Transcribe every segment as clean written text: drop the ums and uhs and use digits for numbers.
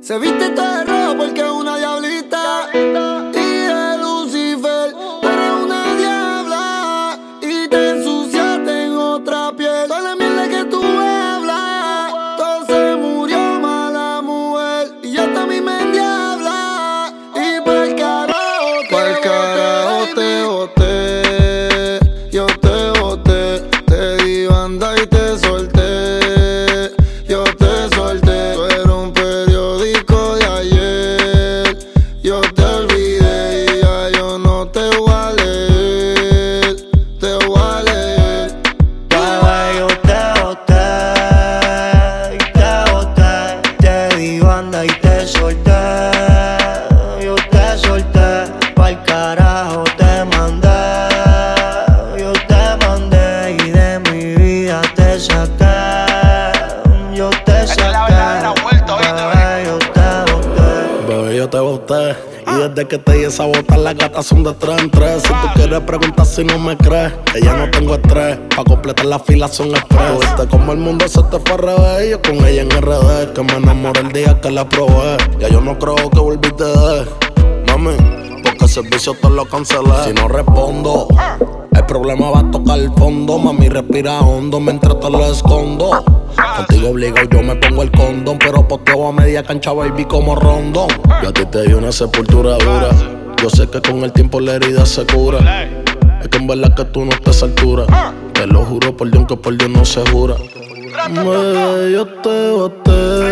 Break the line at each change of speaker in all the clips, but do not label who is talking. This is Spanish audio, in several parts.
Se viste todo de rojo porque es una diablita. Y de Lucifer, tú eres una diabla. Y te ensuciaste en otra piel. Toda la mierda que tú hablas, todo se murió mala mujer. Y yo también me endiabla. Y pa'l carajo te boté. Yo te boté. Te di banda y te solté. Yo te solté. Tú eres un periódico de ayer. Yo te olvidé y ya yo no te voy a leer. Te voy a leer.
Bebé, yo te boté y te boté. Te di banda y te solté. Yo te solté. Pa'l carajo te mandé. Yo te mandé y de mi vida te saqué. Yo te saqué. Bebé, yo te boté.
Bebé, yo te boté. Y desde que te di esa bota, las gatas son de 3 en 3. Si tú quieres preguntar si no me crees, que ya no tengo estrés. Pa' completar la fila son express. Viste como el mundo se te fue al revés. Yo con ella en RD, que me enamoré el día que la probé. Ya yo no creo que volviste de mami, porque el servicio te lo cancelé. Si no respondo, el problema va a tocar el fondo. Mami, respira hondo mientras te lo escondo. Contigo obligado yo me pongo el condón, pero posteo a media cancha, baby, como rondón. Yo a ti te di una sepultura dura. Yo sé que con el tiempo la herida se cura. Es que en verdad que tú no estás a altura. Te lo juro por Dios que por Dios no se jura. Yo te boté.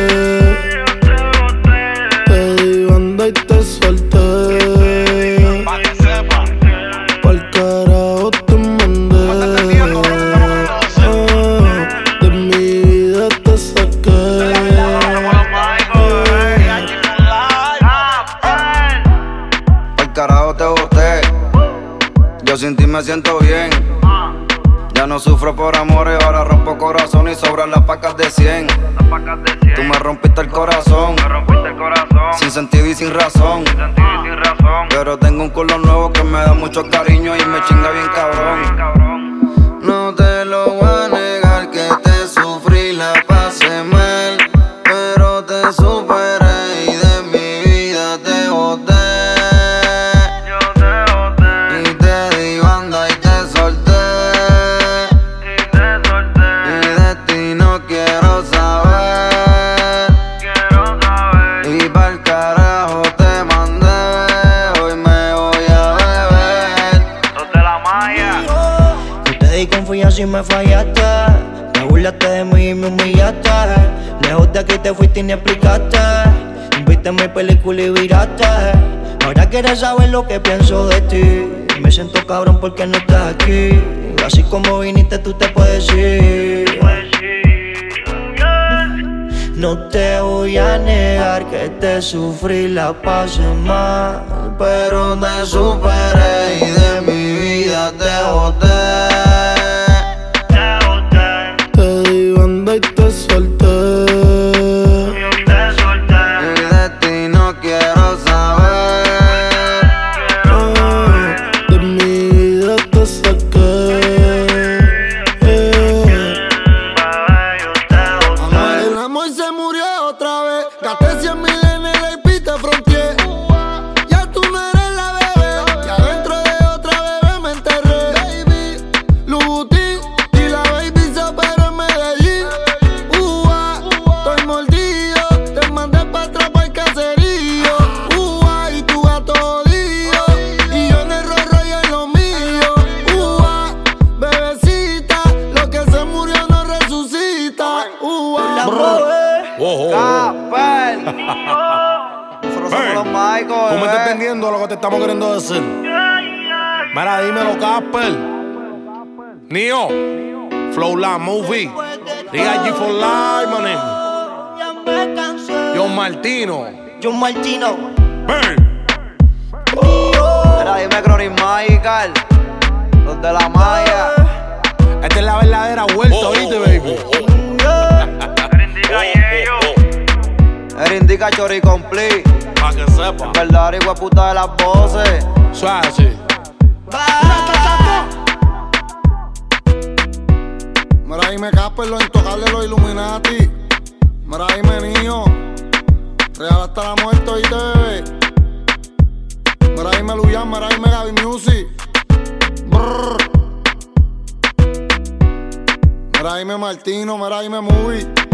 Te di banda y te solté. Pa'l carajo te mandé. De mi vida te saqué.
Pa'l carajo te boté. Yo sin ti me siento bien. Ya no sufro por amores, ahora rompo corazón y sobran las pacas de 100. Tú me rompiste el corazón, sin sentido y sin razón. Pero tengo un culo nuevo que me da mucho cariño y me chinga bien cabrón. No te lo voy a negar que te sufrí, la pasé mal, pero te superé y de mi vida te boté. Y te di banda y te solté. Y de ti no quiero saber. Y pa'l carajo te mandé. Hoy me voy a beber.
Los de la Maya. Yo te di confianza y me fallaste. Te burlaste de mí y me humillaste. Lejos de aquí te fuiste y ni explicaste. Viste mi película y viraste. Ahora quieres saber lo que pienso de ti. Me siento cabrón porque no estás aquí. Así como viniste tú te puedes ir. No te voy a negar que te sufrí, la pasé mal, pero te superé y de mi vida te boté.
Te di banda y te solté.
Y de ti no quiero saber.
De mi vida te saqué.
El amor se murió otra vez. Gasté 100,000 en el IP, te fronteé. Ya tú no eres la bebé. Ya dentro de otra bebé me enterré. Baby, Lubutín y la baby se operó en Medellín. Estoy mordido. Te mandé pa' atrás pa'l caserío. Y tu gato jodido. Y yo en el rollo y en lo mío. Bebecita, lo que se murió no resucita. Capel. Nosotros somos los Michael.
¿Tú me estás entendiendo lo que te estamos queriendo decir? Mira, dímelo, Casper. Nio, Flow La Movie, DIG for Life, mané.
Ya me cansé.
John Martino.
John Martino.
Burn.
Mira, dime Crony Michael. Los de la Maya.
Esta es la verdadera vuelta, ¿oíste, baby?
Él indica Chori Complete.
Pa' que sepa.
Verdadera y puta de las voces.
Suave así.
Mira, dime Casper, los intocables, los Illuminati. Mira, dime Nio.
Real hasta la muerte, oíste, bebé. Mira, dime Luyan, mira, dime Gaby Music. Brrr. Mira, dime Martino, mira, dime Movie.